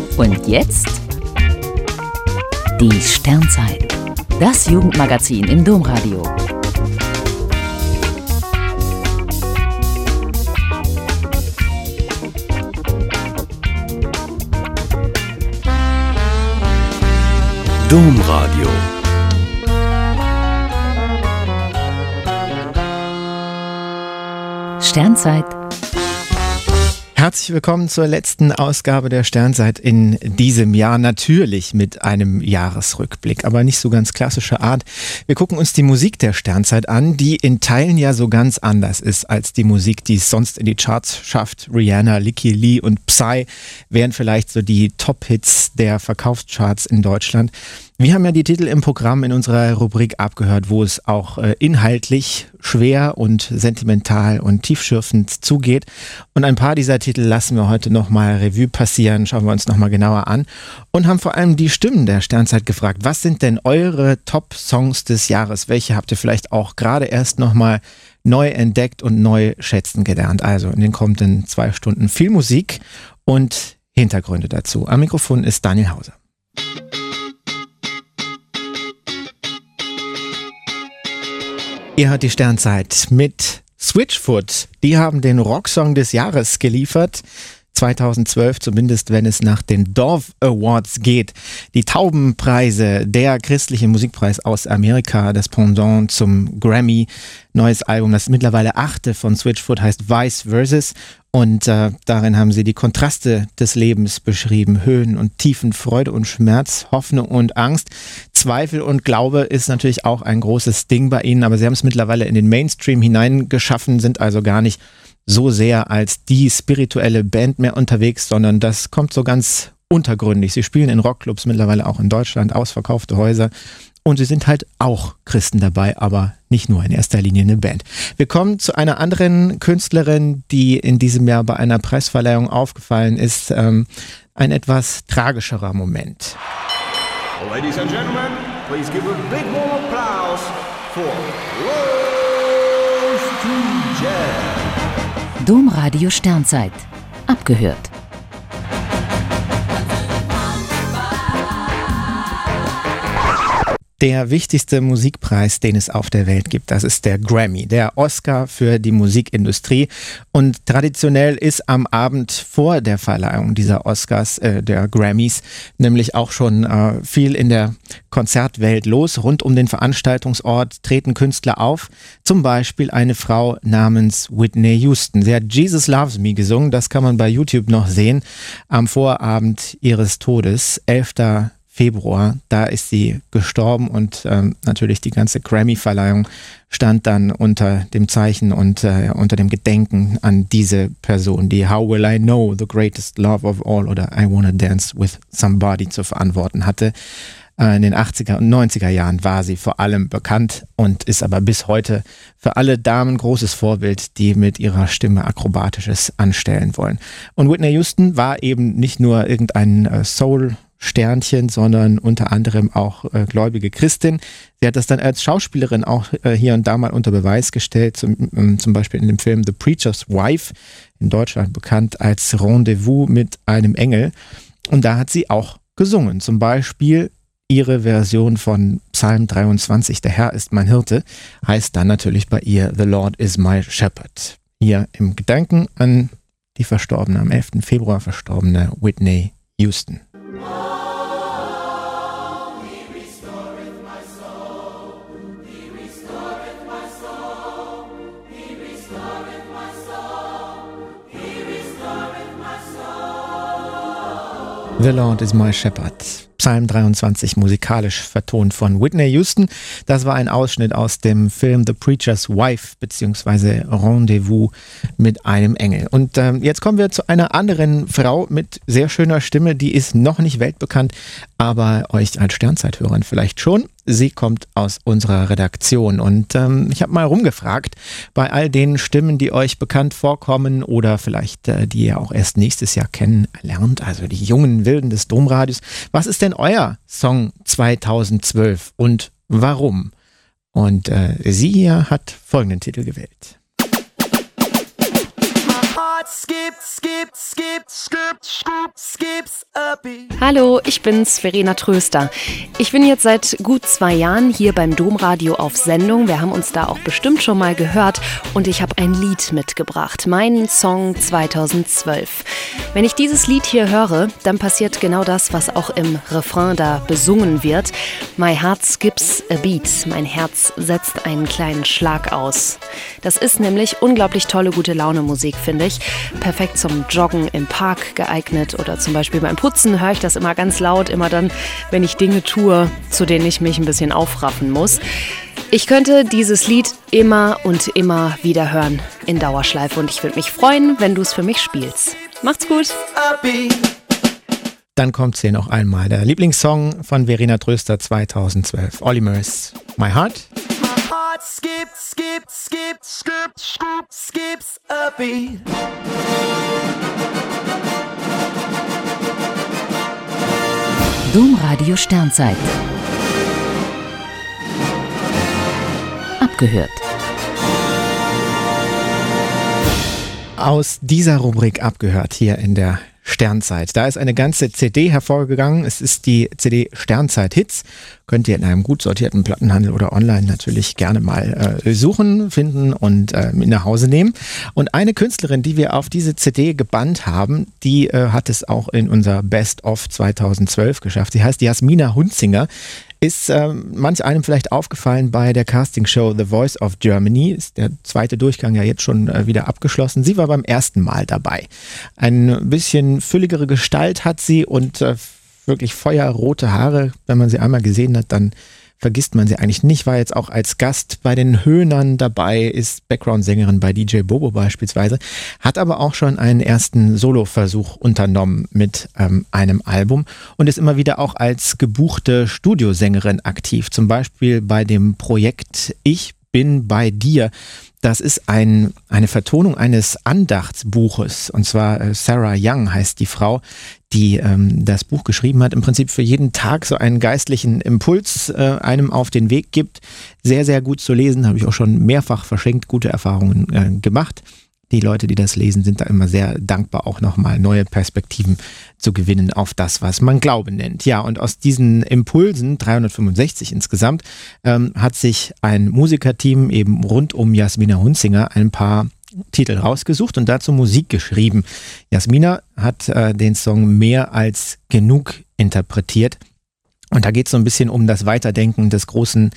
Und jetzt die Sternzeit, das Jugendmagazin im Domradio. Domradio. Sternzeit. Herzlich willkommen zur letzten Ausgabe der Sternzeit in diesem Jahr. Natürlich mit einem Jahresrückblick, aber nicht so ganz klassischer Art. Wir gucken uns die Musik der Sternzeit an, die in Teilen ja so ganz anders ist als die Musik, die es sonst in die Charts schafft. Rihanna, Lykke Li und Psy wären vielleicht so die Top-Hits der Verkaufscharts in Deutschland. Wir haben ja die Titel im Programm in unserer Rubrik abgehört, wo es auch inhaltlich schwer und sentimental und tiefschürfend zugeht. Und ein paar dieser Titel lassen wir heute nochmal Revue passieren, schauen wir uns nochmal genauer an und haben vor allem die Stimmen der Sternzeit gefragt. Was sind denn eure Top-Songs des Jahres? Welche habt ihr vielleicht auch gerade erst nochmal neu entdeckt und neu schätzen gelernt? Also in den kommenden 2 Stunden viel Musik und Hintergründe dazu. Am Mikrofon ist Daniel Hauser. Ihr hört die Sternzeit mit Switchfoot. Die haben den Rocksong des Jahres geliefert. 2012, zumindest wenn es nach den Dove Awards geht. Die Taubenpreise, der christliche Musikpreis aus Amerika, das Pendant zum Grammy. Neues Album, das mittlerweile 8. von Switchfoot heißt Vice Versus. Und darin haben sie die Kontraste des Lebens beschrieben. Höhen und Tiefen, Freude und Schmerz, Hoffnung und Angst. Zweifel und Glaube ist natürlich auch ein großes Ding bei ihnen, aber sie haben es mittlerweile in den Mainstream hineingeschaffen, sind also gar nicht so sehr als die spirituelle Band mehr unterwegs, sondern das kommt so ganz untergründig. Sie spielen in Rockclubs mittlerweile auch in Deutschland, ausverkaufte Häuser. Und sie sind halt auch Christen dabei, aber nicht nur in erster Linie eine Band. Wir kommen zu einer anderen Künstlerin, die in diesem Jahr bei einer Preisverleihung aufgefallen ist. Ein etwas tragischerer Moment. Ladies and gentlemen, please give a big warm applause for Rose to Jazz. Domradio Sternzeit. Abgehört. Der wichtigste Musikpreis, den es auf der Welt gibt, das ist der Grammy, der Oscar für die Musikindustrie. Und traditionell ist am Abend vor der Verleihung dieser Oscars, der Grammys, nämlich auch schon viel in der Konzertwelt los. Rund um den Veranstaltungsort treten Künstler auf, zum Beispiel eine Frau namens Whitney Houston. Sie hat Jesus Loves Me gesungen, das kann man bei YouTube noch sehen, am Vorabend ihres Todes, 11. Februar, da ist sie gestorben und natürlich die ganze Grammy-Verleihung stand dann unter dem Zeichen und unter dem Gedenken an diese Person, die How Will I Know the Greatest Love of All oder I Wanna Dance with Somebody zu verantworten hatte. In den 80er und 90er Jahren war sie vor allem bekannt und ist aber bis heute für alle Damen großes Vorbild, die mit ihrer Stimme Akrobatisches anstellen wollen. Und Whitney Houston war eben nicht nur irgendein Soul-Sternchen, sondern unter anderem auch gläubige Christin. Sie hat das dann als Schauspielerin auch hier und da mal unter Beweis gestellt, zum Beispiel in dem Film The Preacher's Wife, in Deutschland bekannt als Rendezvous mit einem Engel. Und da hat sie auch gesungen, zum Beispiel ihre Version von Psalm 23, der Herr ist mein Hirte, heißt dann natürlich bei ihr The Lord is my Shepherd. Hier im Gedanken an die verstorbene, am 11. Februar verstorbene Whitney Houston. The Lord is my Shepherd. Psalm 23 musikalisch vertont von Whitney Houston. Das war ein Ausschnitt aus dem Film The Preacher's Wife bzw. Rendezvous mit einem Engel. Und jetzt kommen wir zu einer anderen Frau mit sehr schöner Stimme, die ist noch nicht weltbekannt, aber euch als Sternzeithörern vielleicht schon. Sie kommt aus unserer Redaktion und ich habe mal rumgefragt bei all den Stimmen, die euch bekannt vorkommen oder vielleicht die ihr auch erst nächstes Jahr kennenlernt, also die jungen Wilden des Domradios. Was ist denn euer Song 2012 und warum? Und sie hier hat folgenden Titel gewählt. heart Hallo, ich bin's, Verena Tröster. Ich bin jetzt seit gut 2 Jahren hier beim Domradio auf Sendung. Wir haben uns da auch bestimmt schon mal gehört und ich habe ein Lied mitgebracht, meinen Song 2012. Wenn ich dieses Lied hier höre, dann passiert genau das, was auch im Refrain da besungen wird. My heart skips a beat. Mein Herz setzt einen kleinen Schlag aus. Das ist nämlich unglaublich tolle, gute Laune-Musik, finde ich. Perfekt zum Joggen im Park geeignet oder zum Beispiel beim Putzen höre ich das immer ganz laut, immer dann, wenn ich Dinge tue, zu denen ich mich ein bisschen aufraffen muss. Ich könnte dieses Lied immer und immer wieder hören in Dauerschleife und ich würde mich freuen, wenn du es für mich spielst. Macht's gut! Dann kommt's hier noch einmal. Der Lieblingssong von Verena Tröster 2012. Olly Murs, My Heart. Skips a beat. Domradio Sternzeit. Abgehört. Aus dieser Rubrik abgehört hier in der Sternzeit. Da ist eine ganze CD hervorgegangen. Es ist die CD Sternzeit Hits. Könnt ihr in einem gut sortierten Plattenhandel oder online natürlich gerne mal suchen, finden und mit nach Hause nehmen. Und eine Künstlerin, die wir auf diese CD gebannt haben, die hat es auch in unser Best of 2012 geschafft. Sie heißt Jasmina Hunzinger. Ist manch einem vielleicht aufgefallen bei der Castingshow The Voice of Germany. Ist der 2. Durchgang ja jetzt schon wieder abgeschlossen. Sie war beim ersten Mal dabei. Ein bisschen fülligere Gestalt hat sie und wirklich feuerrote Haare. Wenn man sie einmal gesehen hat, dann vergisst man sie eigentlich nicht. War jetzt auch als Gast bei den Höhnern dabei, ist Background-Sängerin bei DJ Bobo beispielsweise, hat aber auch schon einen ersten Solo-Versuch unternommen mit einem Album und ist immer wieder auch als gebuchte Studiosängerin aktiv. Zum Beispiel bei dem Projekt Ich bin bei dir. Das ist eine Vertonung eines Andachtsbuches, und zwar Sarah Young heißt die Frau, die das Buch geschrieben hat, im Prinzip für jeden Tag so einen geistlichen Impuls einem auf den Weg gibt. Sehr, sehr gut zu lesen, habe ich auch schon mehrfach verschenkt, gute Erfahrungen gemacht. Die Leute, die das lesen, sind da immer sehr dankbar, auch nochmal neue Perspektiven zu gewinnen auf das, was man Glaube nennt. Ja, und aus diesen Impulsen, 365 insgesamt, hat sich ein Musikerteam eben rund um Jasmina Hunzinger ein paar Titel rausgesucht und dazu Musik geschrieben. Jasmina hat den Song Mehr als genug interpretiert. Und da geht es so ein bisschen um das Weiterdenken des großen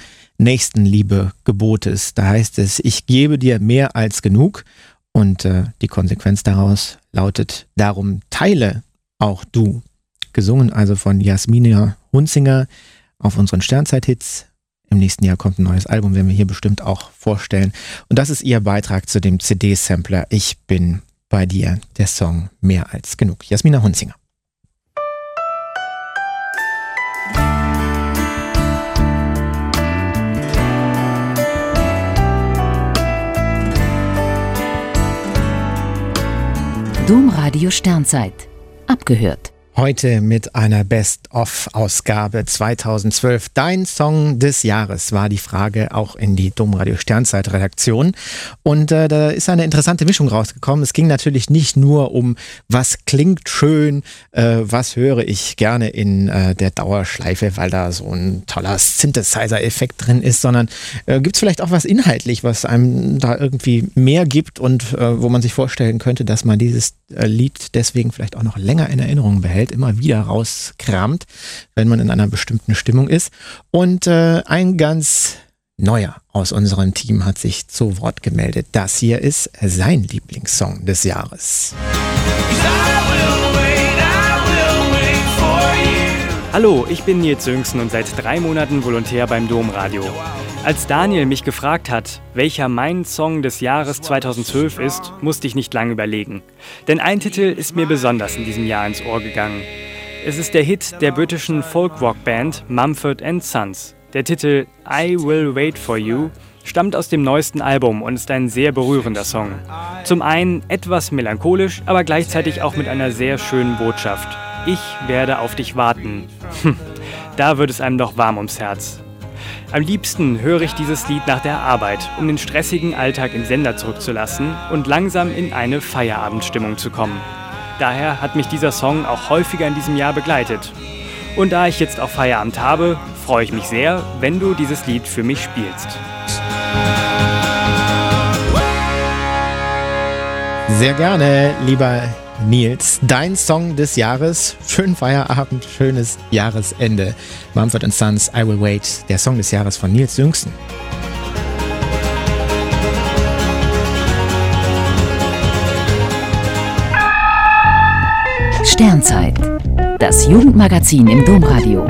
Nächstenliebe-Gebotes. Da heißt es, ich gebe dir mehr als genug. Und die Konsequenz daraus lautet, darum teile auch du. Gesungen also von Jasmina Hunzinger auf unseren Sternzeit-Hits. Im nächsten Jahr kommt ein neues Album, werden wir hier bestimmt auch vorstellen. Und das ist ihr Beitrag zu dem CD-Sampler Ich bin bei dir, der Song Mehr als genug. Jasmina Hunzinger. Domradio Sternzeit. Abgehört. Heute mit einer Best-of-Ausgabe 2012. Dein Song des Jahres war die Frage auch in die Domradio Sternzeit-Redaktion. Und da ist eine interessante Mischung rausgekommen. Es ging natürlich nicht nur um, was klingt schön, was höre ich gerne in der Dauerschleife, weil da so ein toller Synthesizer-Effekt drin ist, sondern gibt es vielleicht auch was inhaltlich, was einem da irgendwie mehr gibt und wo man sich vorstellen könnte, dass man dieses Lied deswegen vielleicht auch noch länger in Erinnerung behält, immer wieder rauskramt, wenn man in einer bestimmten Stimmung ist. Und ein ganz neuer aus unserem Team hat sich zu Wort gemeldet. Das hier ist sein Lieblingssong des Jahres. Hallo, ich bin Nils Söngsen und seit 3 Monaten Volontär beim Domradio. Als Daniel mich gefragt hat, welcher mein Song des Jahres 2012 ist, musste ich nicht lange überlegen. Denn ein Titel ist mir besonders in diesem Jahr ins Ohr gegangen. Es ist der Hit der britischen Folk-Rock-Band Mumford & Sons. Der Titel I Will Wait For You stammt aus dem neuesten Album und ist ein sehr berührender Song. Zum einen etwas melancholisch, aber gleichzeitig auch mit einer sehr schönen Botschaft. Ich werde auf dich warten. Da wird es einem doch warm ums Herz. Am liebsten höre ich dieses Lied nach der Arbeit, um den stressigen Alltag im Sender zurückzulassen und langsam in eine Feierabendstimmung zu kommen. Daher hat mich dieser Song auch häufiger in diesem Jahr begleitet. Und da ich jetzt auch Feierabend habe, freue ich mich sehr, wenn du dieses Lied für mich spielst. Sehr gerne, lieber Nils. Dein Song des Jahres. Schönen Feierabend, schönes Jahresende. Mumford & Sons, I Will Wait. Der Song des Jahres von Nils Jüngsten. Sternzeit. Das Jugendmagazin im Domradio.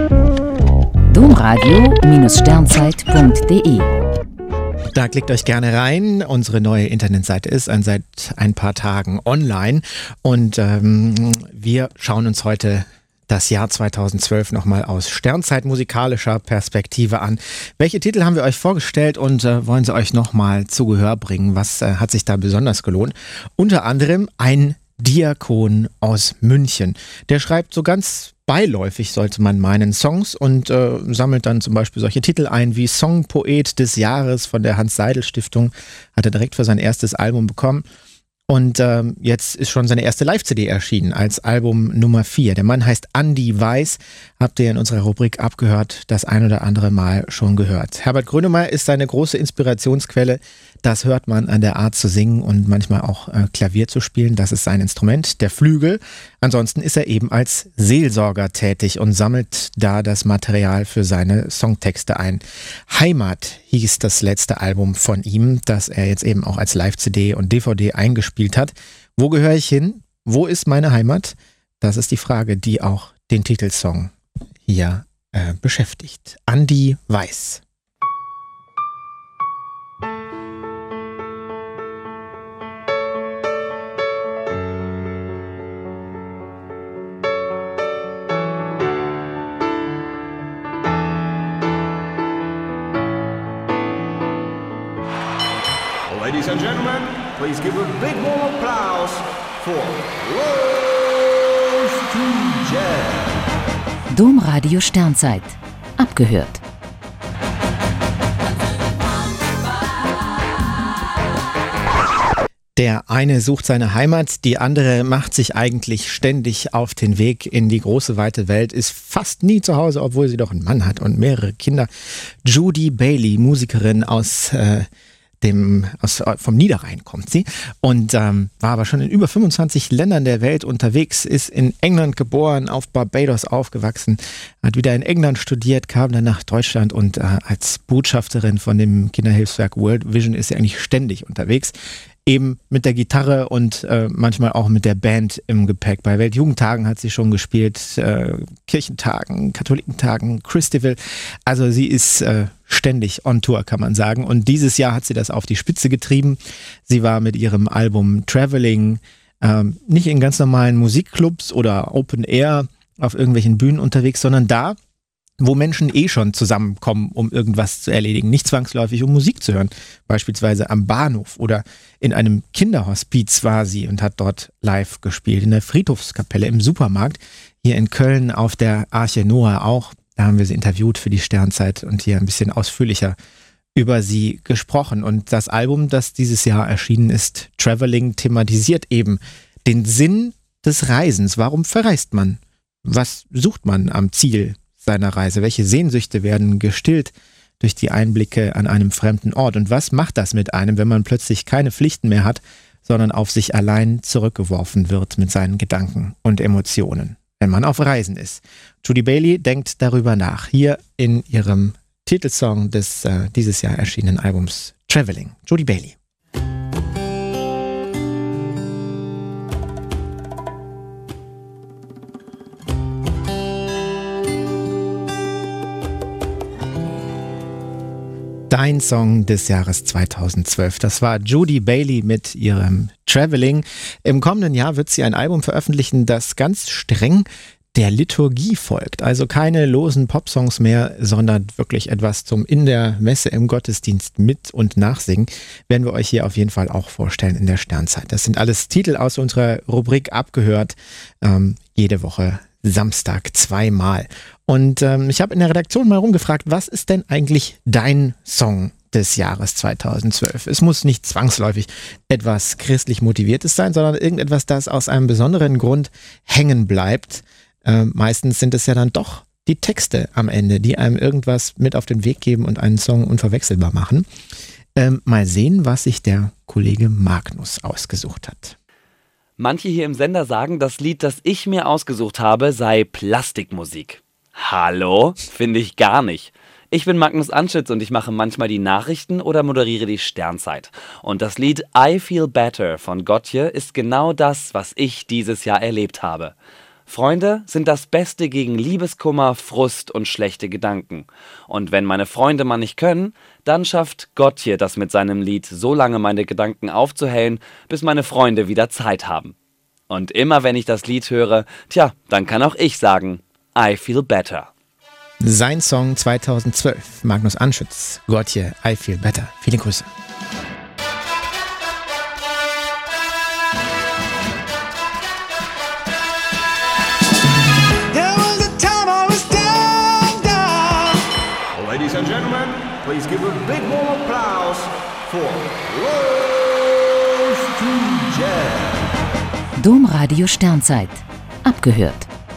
Domradio-sternzeit.de. Da klickt euch gerne rein. Unsere neue Internetseite ist seit ein paar Tagen online und wir schauen uns heute das Jahr 2012 nochmal aus Sternzeit musikalischer Perspektive an. Welche Titel haben wir euch vorgestellt und wollen sie euch nochmal zu Gehör bringen? Was hat sich da besonders gelohnt? Unter anderem ein Diakon aus München. Der schreibt so ganz beiläufig, sollte man meinen, Songs und sammelt dann zum Beispiel solche Titel ein wie Songpoet des Jahres von der Hans-Seidel-Stiftung. Hat er direkt für sein erstes Album bekommen. Und jetzt ist schon seine erste Live-CD erschienen als Album Nummer 4. Der Mann heißt Andi Weiß. Habt ihr in unserer Rubrik Abgehört das ein oder andere Mal schon gehört. Herbert Grönemeyer ist seine große Inspirationsquelle. Das hört man an der Art zu singen und manchmal auch Klavier zu spielen. Das ist sein Instrument, der Flügel. Ansonsten ist er eben als Seelsorger tätig und sammelt da das Material für seine Songtexte ein. Heimat hieß das letzte Album von ihm, das er jetzt eben auch als Live-CD und DVD eingespielt hat. Wo gehöre ich hin? Wo ist meine Heimat? Das ist die Frage, die auch den Titelsong hier beschäftigt. Andi Weiß. Ladies and gentlemen, please give a big warm applause for Close to Jazz. Domradio Sternzeit. Abgehört. Der eine sucht seine Heimat, die andere macht sich eigentlich ständig auf den Weg in die große, weite Welt, ist fast nie zu Hause, obwohl sie doch einen Mann hat und mehrere Kinder. Judy Bailey, Musikerin vom Niederrhein kommt sie und war aber schon in über 25 Ländern der Welt unterwegs, ist in England geboren, auf Barbados aufgewachsen, hat wieder in England studiert, kam dann nach Deutschland und als Botschafterin von dem Kinderhilfswerk World Vision ist sie eigentlich ständig unterwegs. Eben mit der Gitarre und manchmal auch mit der Band im Gepäck. Bei Weltjugendtagen hat sie schon gespielt, Kirchentagen, Katholikentagen, Christival. Also sie ist ständig on Tour, kann man sagen. Und dieses Jahr hat sie das auf die Spitze getrieben. Sie war mit ihrem Album Traveling nicht in ganz normalen Musikclubs oder Open Air auf irgendwelchen Bühnen unterwegs, sondern da, wo Menschen schon zusammenkommen, um irgendwas zu erledigen, nicht zwangsläufig um Musik zu hören. Beispielsweise am Bahnhof oder in einem Kinderhospiz war sie und hat dort live gespielt. In der Friedhofskapelle im Supermarkt, hier in Köln auf der Arche Noah auch. Da haben wir sie interviewt für die Sternzeit und hier ein bisschen ausführlicher über sie gesprochen. Und das Album, das dieses Jahr erschienen ist, Traveling, thematisiert eben den Sinn des Reisens. Warum verreist man? Was sucht man am Ziel seiner Reise? Welche Sehnsüchte werden gestillt durch die Einblicke an einem fremden Ort? Und was macht das mit einem, wenn man plötzlich keine Pflichten mehr hat, sondern auf sich allein zurückgeworfen wird mit seinen Gedanken und Emotionen, wenn man auf Reisen ist? Judy Bailey denkt darüber nach, hier in ihrem Titelsong des dieses Jahr erschienenen Albums Traveling. Judy Bailey. Dein Song des Jahres 2012. Das war Judy Bailey mit ihrem Traveling. Im kommenden Jahr wird sie ein Album veröffentlichen, das ganz streng der Liturgie folgt. Also keine losen Popsongs mehr, sondern wirklich etwas zum in der Messe im Gottesdienst mit- und nachsingen. Werden wir euch hier auf jeden Fall auch vorstellen in der Sternzeit. Das sind alles Titel aus unserer Rubrik Abgehört. Jede Woche Samstag zweimal. Und ich habe in der Redaktion mal rumgefragt, was ist denn eigentlich dein Song des Jahres 2012? Es muss nicht zwangsläufig etwas christlich Motiviertes sein, sondern irgendetwas, das aus einem besonderen Grund hängen bleibt. Meistens sind es ja dann doch die Texte am Ende, die einem irgendwas mit auf den Weg geben und einen Song unverwechselbar machen. Mal sehen, was sich der Kollege Magnus ausgesucht hat. Manche hier im Sender sagen, das Lied, das ich mir ausgesucht habe, sei Plastikmusik. Hallo? Finde ich gar nicht. Ich bin Magnus Anschütz und ich mache manchmal die Nachrichten oder moderiere die Sternzeit. Und das Lied I Feel Better von Gotye ist genau das, was ich dieses Jahr erlebt habe. Freunde sind das Beste gegen Liebeskummer, Frust und schlechte Gedanken. Und wenn meine Freunde mal nicht können, dann schafft Gotye das mit seinem Lied so lange meine Gedanken aufzuhellen, bis meine Freunde wieder Zeit haben. Und immer wenn ich das Lied höre, dann kann auch ich sagen, I feel better. Sein Song 2012, Magnus Anschütz, Gotye, I Feel Better. Viele Grüße. Ladies and gentlemen, please give a big warm applause for Close to Jazz. Domradio Sternzeit. Abgehört.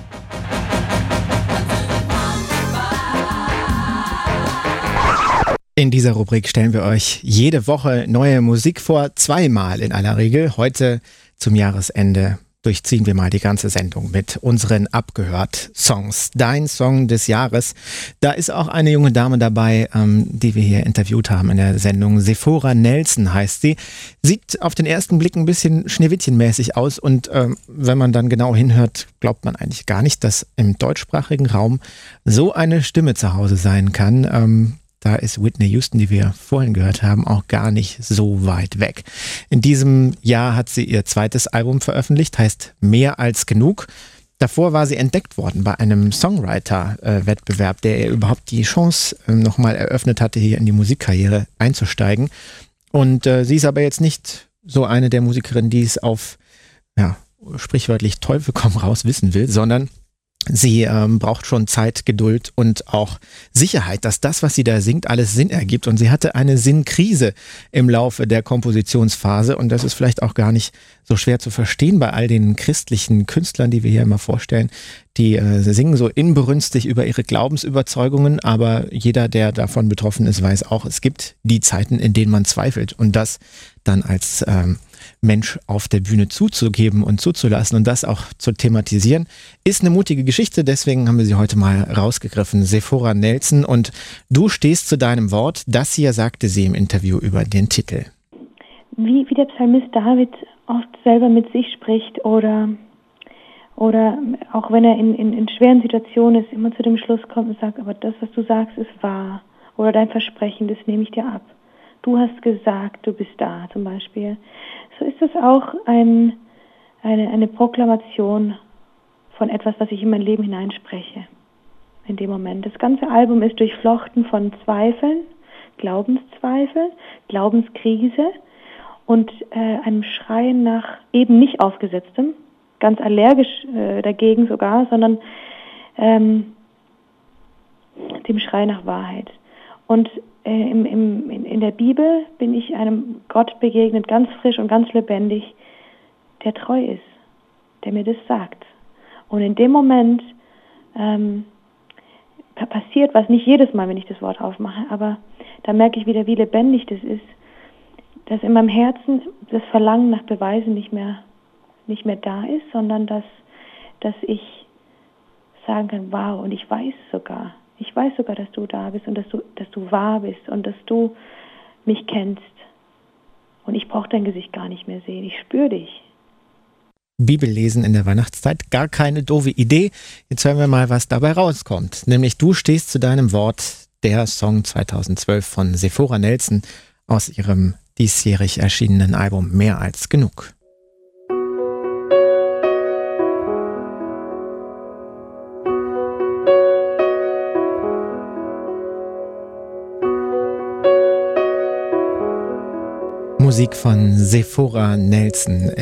In dieser Rubrik stellen wir euch jede Woche neue Musik vor, zweimal in aller Regel. Heute zum Jahresende durchziehen wir mal die ganze Sendung mit unseren Abgehört-Songs. Dein Song des Jahres. Da ist auch eine junge Dame dabei, die wir hier interviewt haben in der Sendung. Sephora Nelson heißt sie. Sieht auf den ersten Blick ein bisschen schneewittchenmäßig aus und wenn man dann genau hinhört, glaubt man eigentlich gar nicht, dass im deutschsprachigen Raum so eine Stimme zu Hause sein kann. Da ist Whitney Houston, die wir vorhin gehört haben, auch gar nicht so weit weg. In diesem Jahr hat sie ihr zweites Album veröffentlicht, heißt Mehr als genug. Davor war sie entdeckt worden bei einem Songwriter-Wettbewerb, der ihr überhaupt die Chance nochmal eröffnet hatte, hier in die Musikkarriere einzusteigen. Und sie ist aber jetzt nicht so eine der Musikerinnen, die es auf, sprichwörtlich Teufel komm raus wissen will, sondern sie braucht schon Zeit, Geduld und auch Sicherheit, dass das, was sie da singt, alles Sinn ergibt. Und sie hatte eine Sinnkrise im Laufe der Kompositionsphase. Und das ist vielleicht auch gar nicht so schwer zu verstehen bei all den christlichen Künstlern, die wir hier immer vorstellen. Die singen so inbrünstig über ihre Glaubensüberzeugungen. Aber jeder, der davon betroffen ist, weiß auch, es gibt die Zeiten, in denen man zweifelt. Und das dann als Mensch auf der Bühne zuzugeben und zuzulassen und das auch zu thematisieren, ist eine mutige Geschichte. Deswegen haben wir sie heute mal rausgegriffen. Sephora Nelson, und du stehst zu deinem Wort. Das hier sagte sie im Interview über den Titel. Wie der Psalmist David oft selber mit sich spricht oder auch wenn er in schweren Situationen ist, immer zu dem Schluss kommt und sagt, aber das, was du sagst, ist wahr. Oder dein Versprechen, das nehme ich dir ab. Du hast gesagt, du bist da, zum Beispiel. So ist es auch eine Proklamation von etwas, was ich in mein Leben hineinspreche. In dem Moment. Das ganze Album ist durchflochten von Zweifeln, Glaubenszweifel, Glaubenskrise und einem Schreien nach eben nicht aufgesetztem, ganz allergisch dagegen sogar, sondern dem Schrei nach Wahrheit. Und in der Bibel bin ich einem Gott begegnet, ganz frisch und ganz lebendig, der treu ist, der mir das sagt. Und in dem Moment passiert was, nicht jedes Mal, wenn ich das Wort aufmache, aber da merke ich wieder, wie lebendig das ist, dass in meinem Herzen das Verlangen nach Beweisen nicht mehr da ist, sondern dass ich sagen kann, wow, und ich weiß sogar, dass du da bist und dass du wahr bist und dass du mich kennst. Und ich brauche dein Gesicht gar nicht mehr sehen. Ich spüre dich. Bibellesen in der Weihnachtszeit, gar keine doofe Idee. Jetzt hören wir mal, was dabei rauskommt. Nämlich du stehst zu deinem Wort, der Song 2012 von Sephora Nelson aus ihrem diesjährig erschienenen Album Mehr als genug. Musik von Sephora Nelson im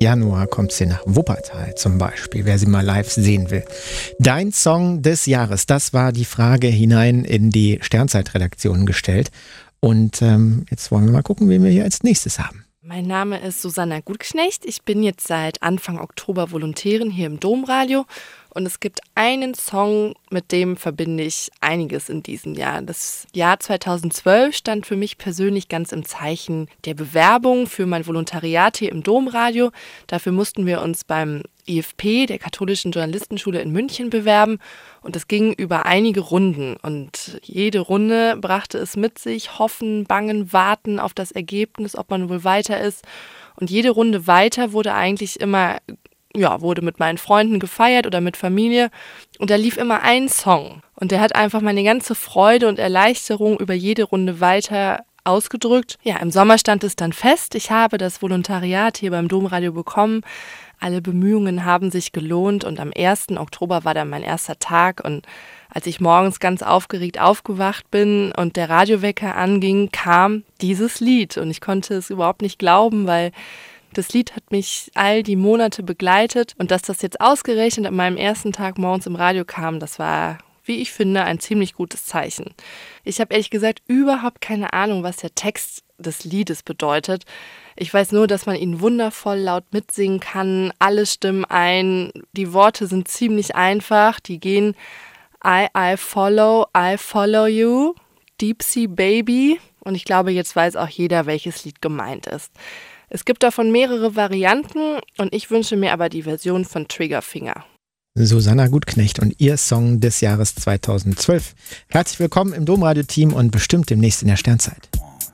Januar kommt sie nach Wuppertal zum Beispiel, wer sie mal live sehen will. Dein Song des Jahres, das war die Frage hinein in die Sternzeit-Redaktion gestellt. Und jetzt wollen wir mal gucken, wen wir hier als nächstes haben. Mein Name ist Susanna Gutknecht. Ich bin jetzt seit Anfang Oktober Volontärin hier im Domradio. Und es gibt einen Song, mit dem verbinde ich einiges in diesem Jahr. Das Jahr 2012 stand für mich persönlich ganz im Zeichen der Bewerbung für mein Volontariat hier im Domradio. Dafür mussten wir uns beim IFP, der Katholischen Journalistenschule in München, bewerben. Und es ging über einige Runden. Und jede Runde brachte es mit sich, hoffen, bangen, warten auf das Ergebnis, ob man wohl weiter ist. Und jede Runde weiter wurde eigentlich immer wurde mit meinen Freunden gefeiert oder mit Familie und da lief immer ein Song und der hat einfach meine ganze Freude und Erleichterung über jede Runde weiter ausgedrückt. Ja, im Sommer stand es dann fest, ich habe das Volontariat hier beim Domradio bekommen, alle Bemühungen haben sich gelohnt und am 1. Oktober war dann mein erster Tag und als ich morgens ganz aufgeregt aufgewacht bin und der Radiowecker anging, kam dieses Lied und ich konnte es überhaupt nicht glauben, weil das Lied hat mich all die Monate begleitet und dass das jetzt ausgerechnet an meinem ersten Tag morgens im Radio kam, das war, wie ich finde, ein ziemlich gutes Zeichen. Ich habe ehrlich gesagt überhaupt keine Ahnung, was der Text des Liedes bedeutet. Ich weiß nur, dass man ihn wundervoll laut mitsingen kann, alle stimmen ein, die Worte sind ziemlich einfach, die gehen I follow you, Deep Sea Baby und ich glaube, jetzt weiß auch jeder, welches Lied gemeint ist. Es gibt davon mehrere Varianten und ich wünsche mir aber die Version von Triggerfinger. Susanna Gutknecht und ihr Song des Jahres 2012. Herzlich willkommen im Domradio-Team und bestimmt demnächst in der Sternzeit.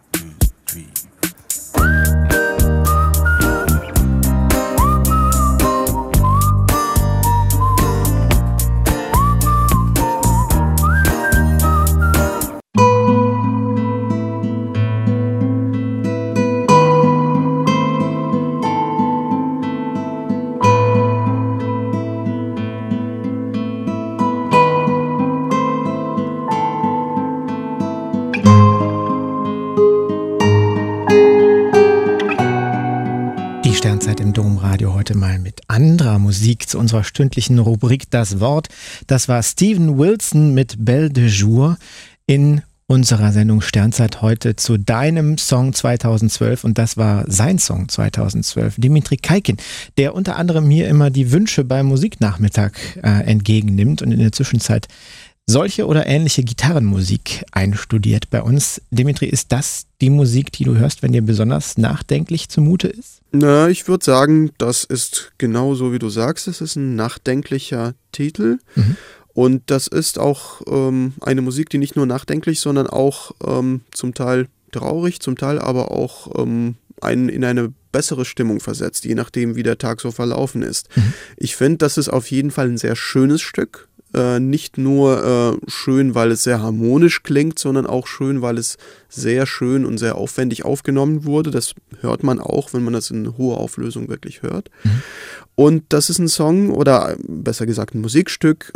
Sternzeit im Domradio heute mal mit anderer Musik zu unserer stündlichen Rubrik Das Wort. Das war Steven Wilson mit Belle de Jour in unserer Sendung Sternzeit heute zu deinem Song 2012 und das war sein Song 2012, Dimitri Keikin, der unter anderem hier immer die Wünsche beim Musiknachmittag entgegennimmt und in der Zwischenzeit solche oder ähnliche Gitarrenmusik einstudiert bei uns. Dimitri, ist das die Musik, die du hörst, wenn dir besonders nachdenklich zumute ist? Na, ich würde sagen, das ist genau so, wie du sagst. Es ist ein nachdenklicher Titel. Und das ist auch eine Musik, die nicht nur nachdenklich, sondern auch zum Teil traurig, zum Teil aber auch einen in eine bessere Stimmung versetzt, je nachdem, wie der Tag so verlaufen ist. Ich finde, das ist auf jeden Fall ein sehr schönes Stück. Nicht nur schön, weil es sehr harmonisch klingt, sondern auch schön, weil es sehr schön und sehr aufwendig aufgenommen wurde. Das hört man auch, wenn man das in hoher Auflösung wirklich hört. Und das ist ein Song oder besser gesagt ein Musikstück,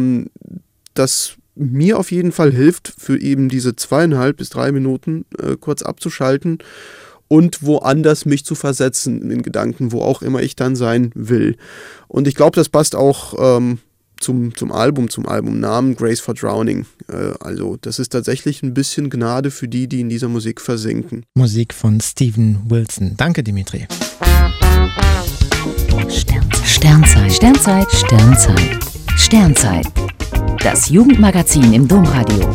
das mir auf jeden Fall hilft, für eben diese 2,5 bis 3 Minuten kurz abzuschalten und woanders mich zu versetzen in den Gedanken, wo auch immer ich dann sein will. Und ich glaube, das passt auch zum Albumnamen Grace for Drowning. Also das ist tatsächlich ein bisschen Gnade für die, die in dieser Musik versinken. Musik von Steven Wilson. Danke, Dimitri. Sternzeit. Das Jugendmagazin im Domradio.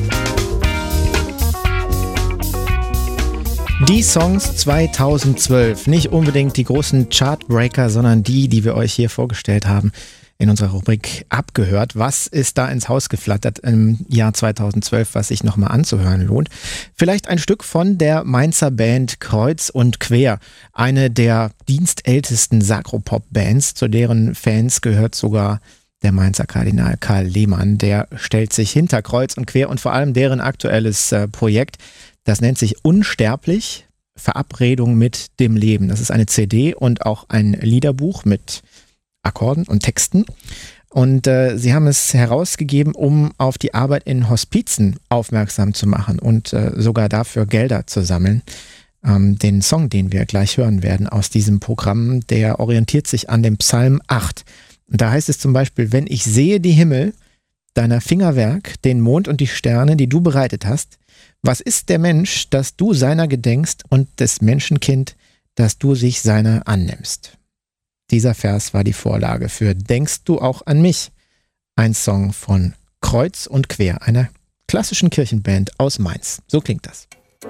Die Songs 2012, nicht unbedingt die großen Chartbreaker, sondern die wir euch hier vorgestellt haben, in unserer Rubrik abgehört. Was ist da ins Haus geflattert im Jahr 2012, was sich nochmal anzuhören lohnt? Vielleicht ein Stück von der Mainzer Band Kreuz und Quer, eine der dienstältesten Sakropop-Bands, zu deren Fans gehört sogar der Mainzer Kardinal Karl Lehmann. Der stellt sich hinter Kreuz und Quer und vor allem deren aktuelles Projekt, das nennt sich Unsterblich, Verabredung mit dem Leben. Das ist eine CD und auch ein Liederbuch mit Akkorden und Texten. Und sie haben es herausgegeben, um auf die Arbeit in Hospizen aufmerksam zu machen und sogar dafür Gelder zu sammeln. Den Song, den wir gleich hören werden aus diesem Programm, der orientiert sich an dem Psalm 8. Und da heißt es zum Beispiel, wenn ich sehe die Himmel, deiner Fingerwerk, den Mond und die Sterne, die du bereitet hast, was ist der Mensch, dass du seiner gedenkst und des Menschenkind, dass du sich seiner annimmst? Dieser Vers war die Vorlage für Denkst du auch an mich? Ein Song von Kreuz und Quer, einer klassischen Kirchenband aus Mainz. So klingt das.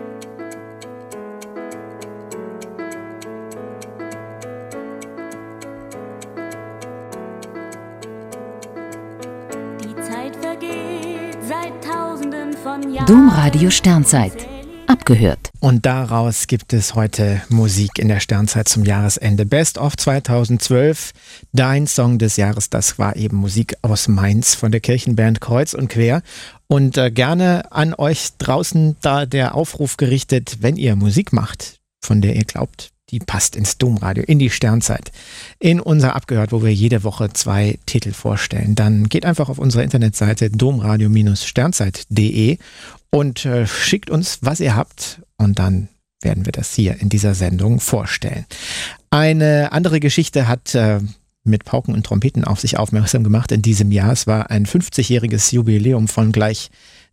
Domradio Sternzeit. Abgehört. Und daraus gibt es heute Musik in der Sternzeit zum Jahresende. Best of 2012, dein Song des Jahres, das war eben Musik aus Mainz von der Kirchenband Kreuz und Quer. Und gerne an euch draußen da der Aufruf gerichtet, wenn ihr Musik macht, von der ihr glaubt, die passt ins Domradio, in die Sternzeit, in unser Abgehört, wo wir jede Woche 2 Titel vorstellen. Dann geht einfach auf unsere Internetseite domradio-sternzeit.de und schickt uns, was ihr habt, und dann werden wir das hier in dieser Sendung vorstellen. Eine andere Geschichte hat mit Pauken und Trompeten auf sich aufmerksam gemacht in diesem Jahr. Es war ein 50-jähriges Jubiläum von gleich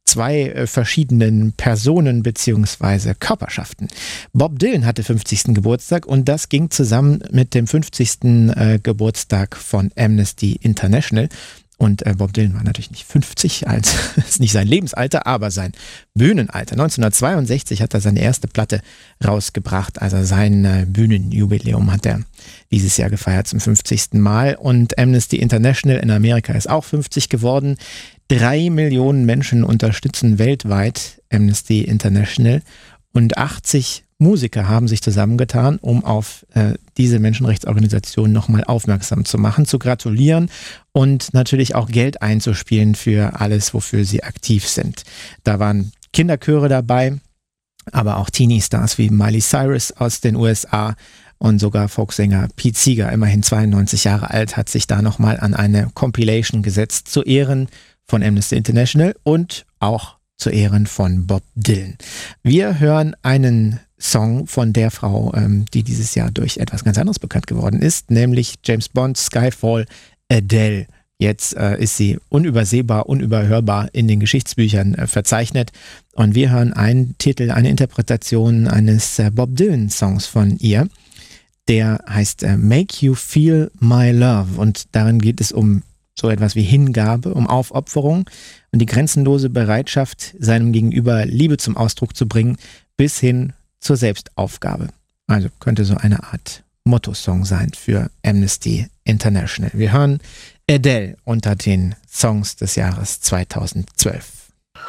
2 verschiedenen Personen bzw. Körperschaften. Bob Dylan hatte 50. Geburtstag und das ging zusammen mit dem 50. Geburtstag von Amnesty International. Und Bob Dylan war natürlich nicht 50, das ist nicht sein Lebensalter, aber sein Bühnenalter. 1962 hat er seine erste Platte rausgebracht, also sein Bühnenjubiläum hat er dieses Jahr gefeiert zum 50. Mal. Und Amnesty International in Amerika ist auch 50 geworden. 3 Millionen Menschen unterstützen weltweit Amnesty International und 80 Musiker haben sich zusammengetan, um auf diese Menschenrechtsorganisation nochmal aufmerksam zu machen, zu gratulieren und natürlich auch Geld einzuspielen für alles, wofür sie aktiv sind. Da waren Kinderchöre dabei, aber auch Teenie-Stars wie Miley Cyrus aus den USA und sogar Folksänger Pete Seeger, immerhin 92 Jahre alt, hat sich da nochmal an eine Compilation gesetzt zu Ehren von Amnesty International und auch zu Ehren von Bob Dylan. Wir hören einen Song von der Frau, die dieses Jahr durch etwas ganz anderes bekannt geworden ist, nämlich James Bond, Skyfall, Adele. Jetzt ist sie unübersehbar, unüberhörbar in den Geschichtsbüchern verzeichnet. Und wir hören einen Titel, eine Interpretation eines Bob Dylan-Songs von ihr. Der heißt Make You Feel My Love. Und darin geht es um so etwas wie Hingabe, um Aufopferung und die grenzenlose Bereitschaft, seinem Gegenüber Liebe zum Ausdruck zu bringen, bis hin zur Selbstaufgabe. Also könnte so eine Art Motto-Song sein für Amnesty International. Wir hören Adele unter den Songs des Jahres 2012.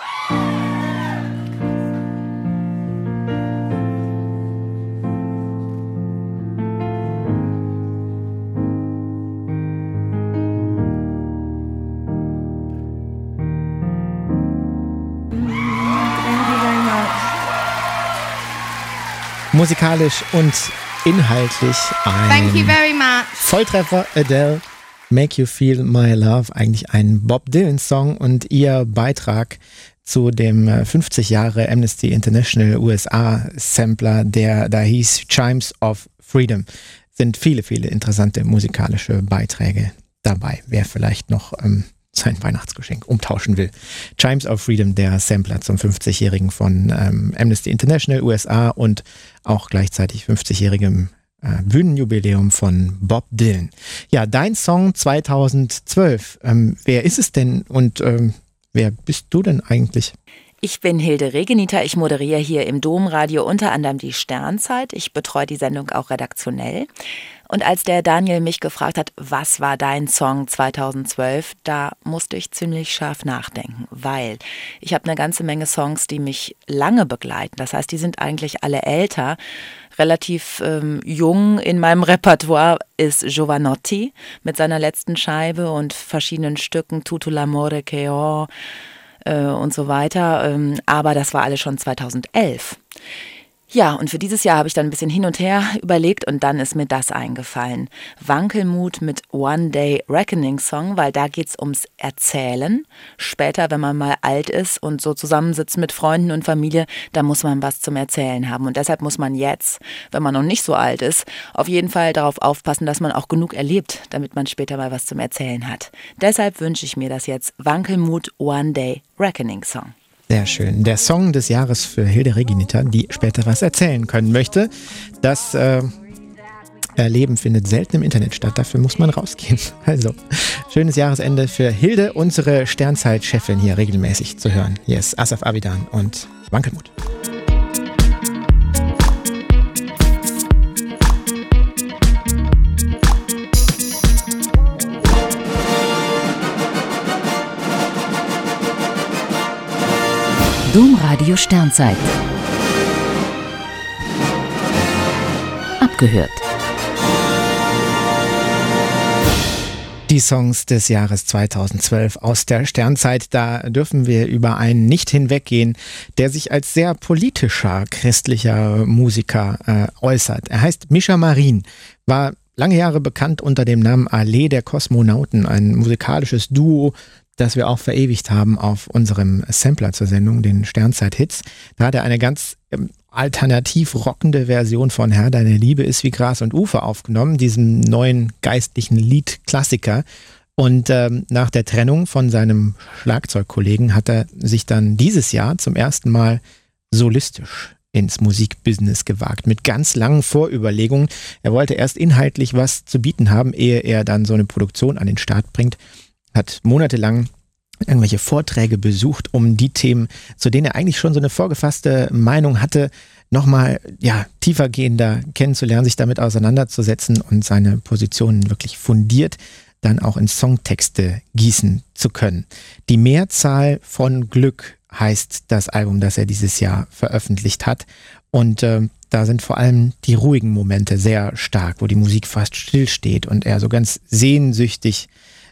Musikalisch und inhaltlich ein Volltreffer. Adele, Make You Feel My Love, eigentlich ein Bob Dylan-Song und ihr Beitrag zu dem 50 Jahre Amnesty International USA-Sampler, der da hieß Chimes of Freedom. Sind viele, viele interessante musikalische Beiträge dabei. Wer vielleicht noch sein Weihnachtsgeschenk umtauschen will. Chimes of Freedom, der Sampler zum 50-Jährigen von Amnesty International USA und auch gleichzeitig 50-jährigem Bühnenjubiläum von Bob Dylan. Ja, dein Song 2012. Wer ist es denn und wer bist du denn eigentlich? Ich bin Hilde Regeniter, ich moderiere hier im Domradio unter anderem die Sternzeit. Ich betreue die Sendung auch redaktionell. Und als der Daniel mich gefragt hat, was war dein Song 2012, da musste ich ziemlich scharf nachdenken, weil ich habe eine ganze Menge Songs, die mich lange begleiten. Das heißt, die sind eigentlich alle älter. Relativ jung in meinem Repertoire ist Jovanotti mit seiner letzten Scheibe und verschiedenen Stücken, Tutto l'amore che ho, und so weiter, aber das war alles schon 2011. Ja, und für dieses Jahr habe ich dann ein bisschen hin und her überlegt und dann ist mir das eingefallen. Wankelmut mit One Day Reckoning Song, weil da geht's ums Erzählen. Später, wenn man mal alt ist und so zusammensitzt mit Freunden und Familie, da muss man was zum Erzählen haben. Und deshalb muss man jetzt, wenn man noch nicht so alt ist, auf jeden Fall darauf aufpassen, dass man auch genug erlebt, damit man später mal was zum Erzählen hat. Deshalb wünsche ich mir das jetzt. Wankelmut One Day Reckoning Song. Sehr schön. Der Song des Jahres für Hilde Regenita, die später was erzählen können möchte. Das Erleben findet selten im Internet statt, dafür muss man rausgehen. Also, schönes Jahresende für Hilde, unsere Sternzeit-Chefin hier regelmäßig zu hören. Hier ist Asaf Avidan und Wankelmut. Domradio Sternzeit. Abgehört. Die Songs des Jahres 2012 aus der Sternzeit, da dürfen wir über einen nicht hinweggehen, der sich als sehr politischer christlicher Musiker äußert. Er heißt Mischa Marin, war lange Jahre bekannt unter dem Namen Allee der Kosmonauten, ein musikalisches Duo, das wir auch verewigt haben auf unserem Sampler zur Sendung, den Sternzeit-Hits. Da hat er eine ganz alternativ rockende Version von Herr, deine Liebe ist wie Gras und Ufer aufgenommen, diesem neuen geistlichen Liedklassiker. Und nach der Trennung von seinem Schlagzeugkollegen hat er sich dann dieses Jahr zum ersten Mal solistisch ins Musikbusiness gewagt, mit ganz langen Vorüberlegungen. Er wollte erst inhaltlich was zu bieten haben, ehe er dann so eine Produktion an den Start bringt. Hat monatelang irgendwelche Vorträge besucht, um die Themen, zu denen er eigentlich schon so eine vorgefasste Meinung hatte, nochmal tiefergehender kennenzulernen, sich damit auseinanderzusetzen und seine Positionen wirklich fundiert dann auch in Songtexte gießen zu können. Die Mehrzahl von Glück heißt das Album, das er dieses Jahr veröffentlicht hat. Und da sind vor allem die ruhigen Momente sehr stark, wo die Musik fast stillsteht und er so ganz sehnsüchtig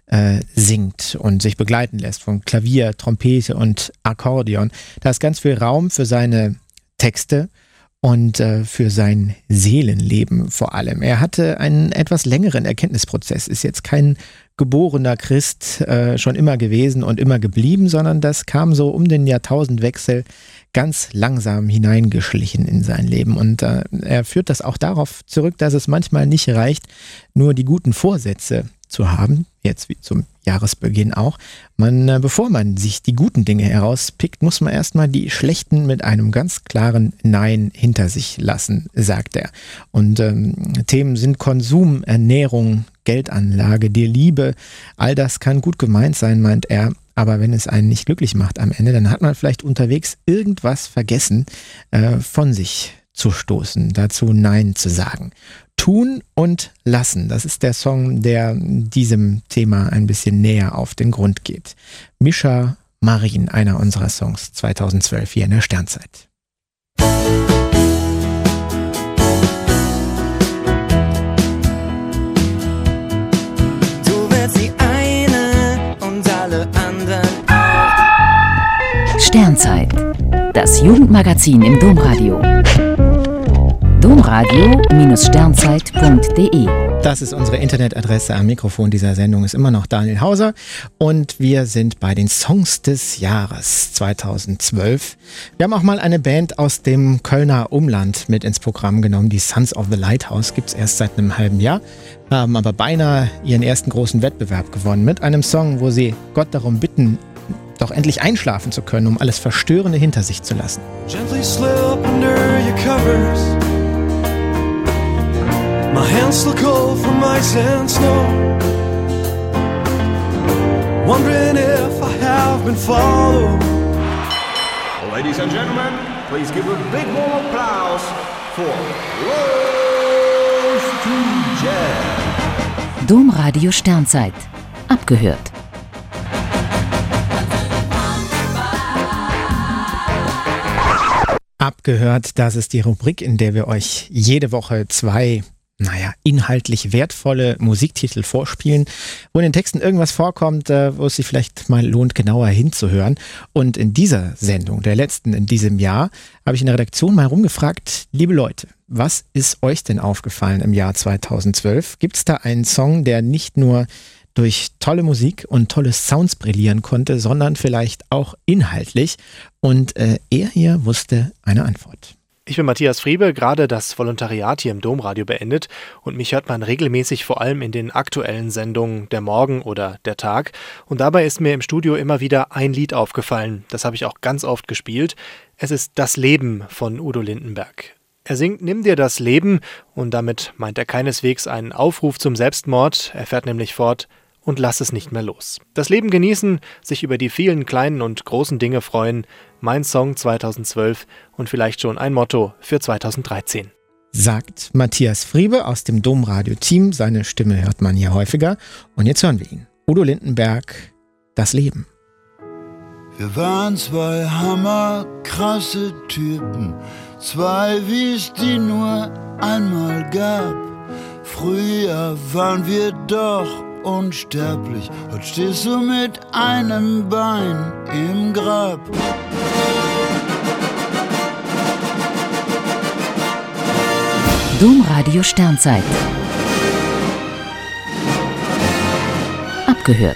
singt und sich begleiten lässt von Klavier, Trompete und Akkordeon. Da ist ganz viel Raum für seine Texte und für sein Seelenleben vor allem. Er hatte einen etwas längeren Erkenntnisprozess, ist jetzt kein geborener Christ schon immer gewesen und immer geblieben, sondern das kam so um den Jahrtausendwechsel ganz langsam hineingeschlichen in sein Leben. Und er führt das auch darauf zurück, dass es manchmal nicht reicht, nur die guten Vorsätze zu haben, jetzt wie zum Jahresbeginn auch. Bevor man sich die guten Dinge herauspickt, muss man erstmal die schlechten mit einem ganz klaren Nein hinter sich lassen, sagt er. Und Themen sind Konsum, Ernährung, Geldanlage, die Liebe. All das kann gut gemeint sein, meint er. Aber wenn es einen nicht glücklich macht am Ende, dann hat man vielleicht unterwegs irgendwas vergessen, von sich zu stoßen, dazu Nein zu sagen. Tun und lassen, das ist der Song, der diesem Thema ein bisschen näher auf den Grund geht. Mischa Marin, einer unserer Songs 2012 hier in der Sternzeit. Du willst die eine und alle anderen auch. Sternzeit, das Jugendmagazin im Domradio. Domradio-sternzeit.de. Das ist unsere Internetadresse. Am Mikrofon dieser Sendung ist immer noch Daniel Hauser und wir sind bei den Songs des Jahres 2012. Wir haben auch mal eine Band aus dem Kölner Umland mit ins Programm genommen. Die Sons of the Lighthouse gibt es erst seit einem halben Jahr, haben aber beinahe ihren ersten großen Wettbewerb gewonnen mit einem Song, wo sie Gott darum bitten, doch endlich einschlafen zu können, um alles Verstörende hinter sich zu lassen. Gently slip under your covers. My hands still cold from ice and snow. Wondering if I have been followed. Ladies and gentlemen, please give a big warm applause for Rose to Jazz. Domradio Sternzeit. Abgehört. Abgehört, das ist die Rubrik, in der wir euch jede Woche zwei inhaltlich wertvolle Musiktitel vorspielen, wo in den Texten irgendwas vorkommt, wo es sich vielleicht mal lohnt, genauer hinzuhören. Und in dieser Sendung, der letzten in diesem Jahr, habe ich in der Redaktion mal rumgefragt, liebe Leute, was ist euch denn aufgefallen im Jahr 2012? Gibt es da einen Song, der nicht nur durch tolle Musik und tolle Sounds brillieren konnte, sondern vielleicht auch inhaltlich? Und er hier wusste eine Antwort. Ich bin Matthias Friebe, gerade das Volontariat hier im Domradio beendet und mich hört man regelmäßig vor allem in den aktuellen Sendungen Der Morgen oder Der Tag. Und dabei ist mir im Studio immer wieder ein Lied aufgefallen. Das habe ich auch ganz oft gespielt. Es ist Das Leben von Udo Lindenberg. Er singt Nimm dir das Leben und damit meint er keineswegs einen Aufruf zum Selbstmord. Er fährt nämlich fort: und lass es nicht mehr los. Das Leben genießen, sich über die vielen kleinen und großen Dinge freuen. Mein Song 2012 und vielleicht schon ein Motto für 2013. Sagt Matthias Friebe aus dem Domradio-Team. Seine Stimme hört man hier häufiger. Und jetzt hören wir ihn. Udo Lindenberg, Das Leben. Wir waren zwei hammerkrasse Typen, zwei, wie es die nur einmal gab. Früher waren wir doch unsterblich, heute stehst du mit einem Bein im Grab. Domradio Sternzeit. Abgehört.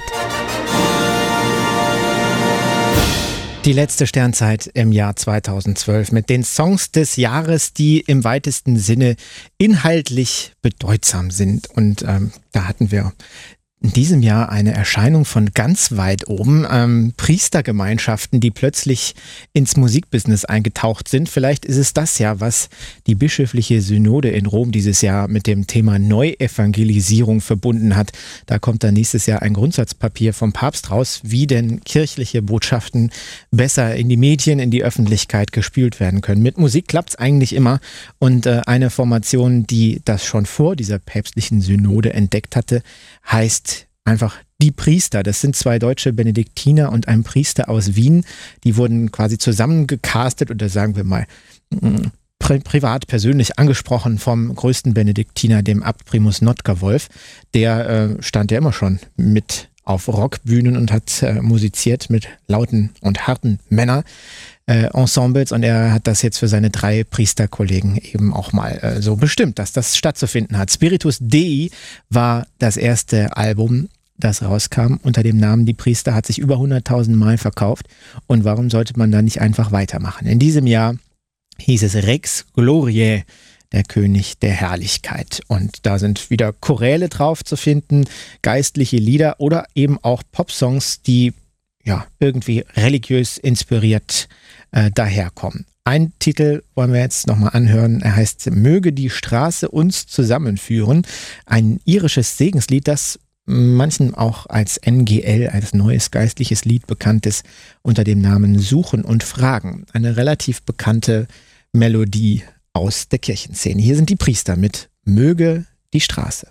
Die letzte Sternzeit im Jahr 2012 mit den Songs des Jahres, die im weitesten Sinne inhaltlich bedeutsam sind. Und da hatten wir in diesem Jahr eine Erscheinung von ganz weit oben, Priestergemeinschaften, die plötzlich ins Musikbusiness eingetaucht sind. Vielleicht ist es das ja, was die bischöfliche Synode in Rom dieses Jahr mit dem Thema Neuevangelisierung verbunden hat. Da kommt dann nächstes Jahr ein Grundsatzpapier vom Papst raus, wie denn kirchliche Botschaften besser in die Medien, in die Öffentlichkeit gespült werden können. Mit Musik klappt es eigentlich immer. Und eine Formation, die das schon vor dieser päpstlichen Synode entdeckt hatte, heißt einfach Die Priester. Das sind zwei deutsche Benediktiner und ein Priester aus Wien. Die wurden quasi zusammengecastet oder sagen wir mal privat, persönlich angesprochen vom größten Benediktiner, dem Abt Primus Notker-Wolf. Der stand ja immer schon mit auf Rockbühnen und hat musiziert mit lauten und harten Männer-Ensembles und er hat das jetzt für seine 3 Priesterkollegen eben auch mal so bestimmt, dass das stattzufinden hat. Spiritus Dei war das erste Album, das rauskam unter dem Namen Die Priester, hat sich über 100.000 Mal verkauft. Und warum sollte man da nicht einfach weitermachen? In diesem Jahr hieß es Rex Gloriae, der König der Herrlichkeit. Und da sind wieder Choräle drauf zu finden, geistliche Lieder oder eben auch Popsongs, die ja irgendwie religiös inspiriert daherkommen. Ein Titel wollen wir jetzt nochmal anhören. Er heißt Möge die Straße uns zusammenführen. Ein irisches Segenslied, das manchen auch als NGL, als neues geistliches Lied bekannt ist, unter dem Namen Suchen und Fragen. Eine relativ bekannte Melodie aus der Kirchenszene. Hier sind die Priester mit Möge die Straße.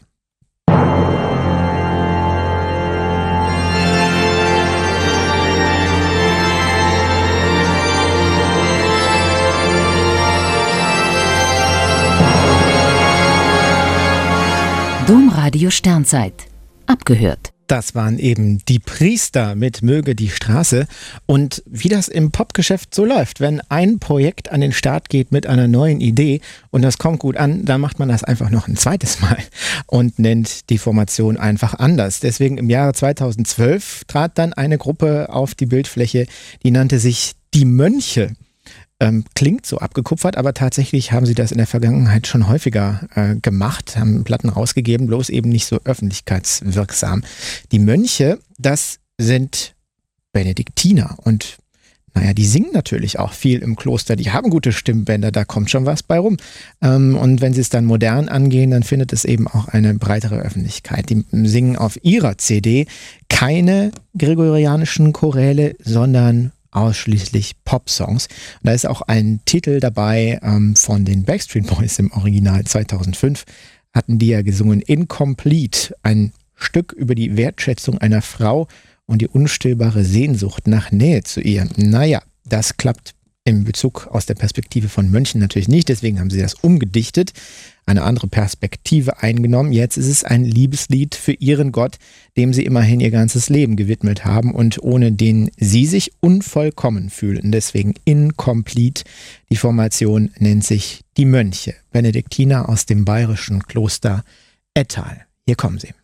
Domradio Sternzeit. Abgehört. Das waren eben die Priester mit Möge die Straße. Und wie das im Popgeschäft so läuft, wenn ein Projekt an den Start geht mit einer neuen Idee und das kommt gut an, dann macht man das einfach noch ein zweites Mal und nennt die Formation einfach anders. Deswegen im Jahre 2012 trat dann eine Gruppe auf die Bildfläche, die nannte sich Die Mönche. Klingt so abgekupfert, aber tatsächlich haben sie das in der Vergangenheit schon häufiger gemacht, haben Platten rausgegeben, bloß eben nicht so öffentlichkeitswirksam. Die Mönche, das sind Benediktiner und naja, die singen natürlich auch viel im Kloster, die haben gute Stimmbänder, da kommt schon was bei rum. Und wenn sie es dann modern angehen, dann findet es eben auch eine breitere Öffentlichkeit. Die singen auf ihrer CD keine gregorianischen Choräle, sondern ausschließlich Popsongs. Und da ist auch ein Titel dabei von den Backstreet Boys im Original 2005. Hatten die ja gesungen Incomplete, ein Stück über die Wertschätzung einer Frau und die unstillbare Sehnsucht nach Nähe zu ihr. Naja, das klappt Im Bezug aus der Perspektive von Mönchen natürlich nicht, deswegen haben sie das umgedichtet, eine andere Perspektive eingenommen. Jetzt ist es ein Liebeslied für ihren Gott, dem sie immerhin ihr ganzes Leben gewidmet haben und ohne den sie sich unvollkommen fühlen. Deswegen incomplete. Die Formation nennt sich die Mönche, Benediktiner aus dem bayerischen Kloster Ettal. Hier kommen sie.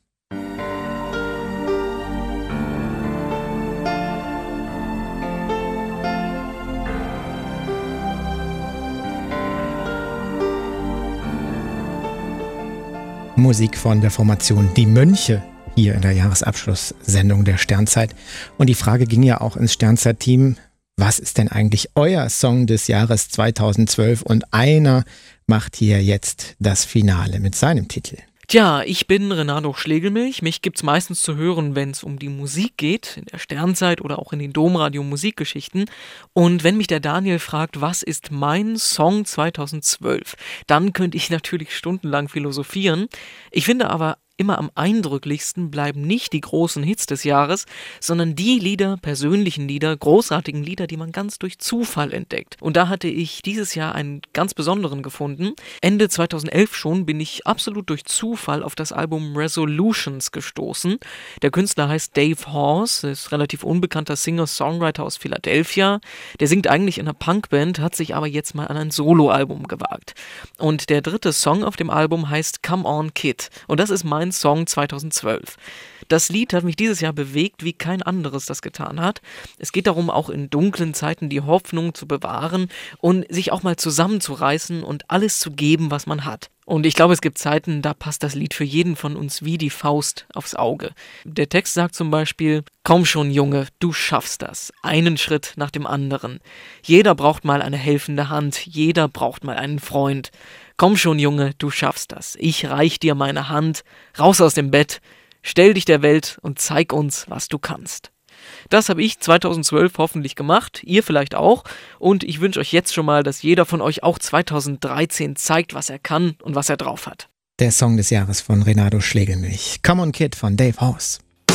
Musik von der Formation Die Mönche hier in der Jahresabschlusssendung der Sternzeit. Und die Frage ging ja auch ins Sternzeit-Team, was ist denn eigentlich euer Song des Jahres 2012? Und einer macht hier jetzt das Finale mit seinem Titel. Tja, ich bin Renato Schlegelmilch. Mich gibt's meistens zu hören, wenn es um die Musik geht, in der Sternzeit oder auch in den Domradio Musikgeschichten. Und wenn mich der Daniel fragt, was ist mein Song 2012, dann könnte ich natürlich stundenlang philosophieren. Ich finde aber, immer am eindrücklichsten bleiben nicht die großen Hits des Jahres, sondern die Lieder, persönlichen Lieder, großartigen Lieder, die man ganz durch Zufall entdeckt. Und da hatte ich dieses Jahr einen ganz besonderen gefunden. Ende 2011 schon bin ich absolut durch Zufall auf das Album Resolutions gestoßen. Der Künstler heißt Dave Hawes, ist relativ unbekannter Singer-Songwriter aus Philadelphia. Der singt eigentlich in einer Punkband, hat sich aber jetzt mal an ein Soloalbum gewagt. Und der dritte Song auf dem Album heißt Come On Kid. Und das ist mein Song 2012. Das Lied hat mich dieses Jahr bewegt, wie kein anderes das getan hat. Es geht darum, auch in dunklen Zeiten die Hoffnung zu bewahren und sich auch mal zusammenzureißen und alles zu geben, was man hat. Und ich glaube, es gibt Zeiten, da passt das Lied für jeden von uns wie die Faust aufs Auge. Der Text sagt zum Beispiel: Komm schon, Junge, du schaffst das. Einen Schritt nach dem anderen. Jeder braucht mal eine helfende Hand. Jeder braucht mal einen Freund. Komm schon, Junge, du schaffst das. Ich reich dir meine Hand. Raus aus dem Bett. Stell dich der Welt und zeig uns, was du kannst. Das habe ich 2012 hoffentlich gemacht, ihr vielleicht auch. Und ich wünsche euch jetzt schon mal, dass jeder von euch auch 2013 zeigt, was er kann und was er drauf hat. Der Song des Jahres von Renato Schlegelmilch. Come On Kid von Dave Hawes.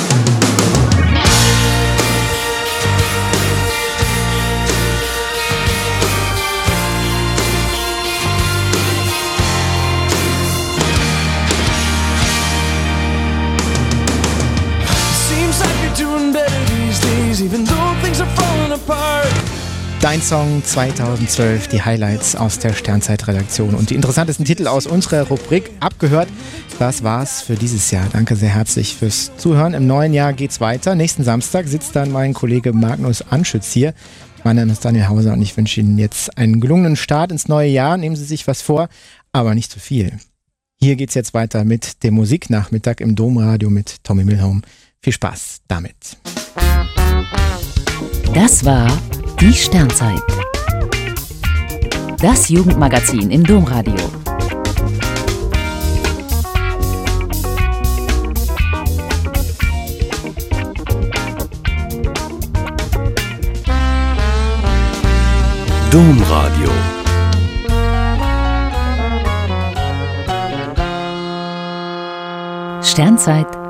Dein Song 2012, die Highlights aus der Sternzeit-Redaktion und die interessantesten Titel aus unserer Rubrik abgehört. Das war's für dieses Jahr. Danke sehr herzlich fürs Zuhören. Im neuen Jahr geht's weiter. Nächsten Samstag sitzt dann mein Kollege Magnus Anschütz hier. Mein Name ist Daniel Hauser und ich wünsche Ihnen jetzt einen gelungenen Start ins neue Jahr. Nehmen Sie sich was vor, aber nicht zu viel. Hier geht's jetzt weiter mit dem Musiknachmittag im Domradio mit Tommy Milholm. Viel Spaß damit. Das war die Sternzeit. Das Jugendmagazin im Domradio. Domradio. Sternzeit